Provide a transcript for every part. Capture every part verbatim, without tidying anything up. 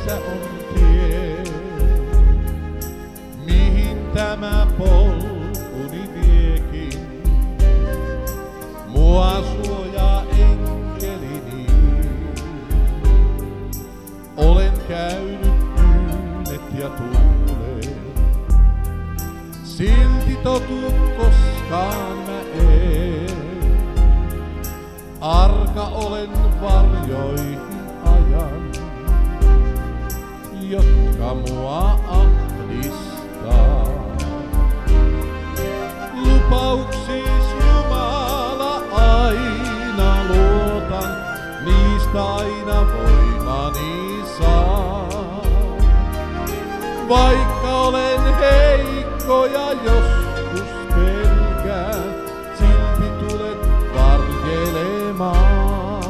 missä on tie, mihin tämä polkuni viekin. Mua suojaa enkelini, olen käynyt kyynet ja tuulet, silti totu koskaan mä en. Arka olen varjoihin ajan, jotka mua ahdistaa. Lupauksiis Jumala aina luotan, niistä aina voimani saa. Vaikka olen heikko ja joskus pelkään, silti tulet varjelemaan.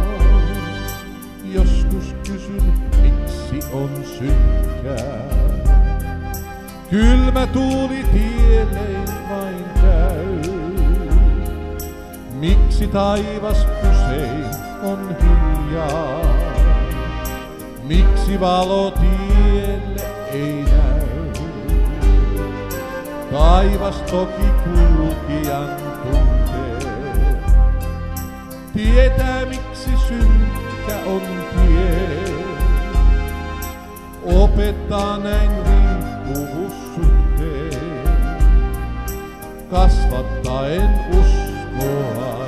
Joskus kysyn, miksi on synkkää, kylmä tuuli tielleen vain käy. Miksi taivas usein on hiljaa, miksi valo tielle ei näy? Taivas toki kulkijan tuntee, tietää miksi synkkä on tie. Opettaa näin riippuvuussuhteen, kasvattaen uskoa.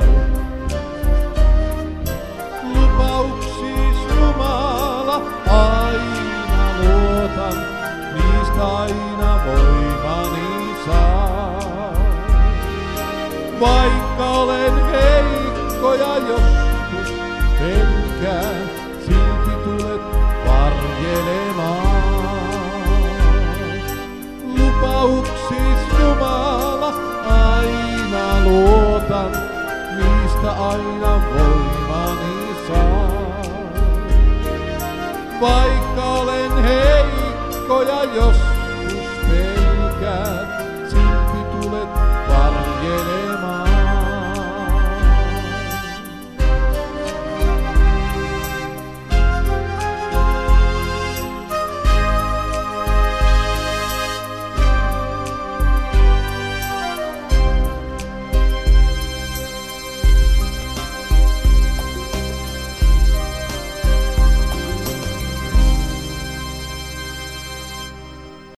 Lupauksiis Jumala aina luotan, niistä aina voimani saa. Vaikka olen heikko ja joskus pelkään, silti tulet varjelemaan. Lupauksiis Jumala aina luotan, niistä aina voimani saa. Vaikka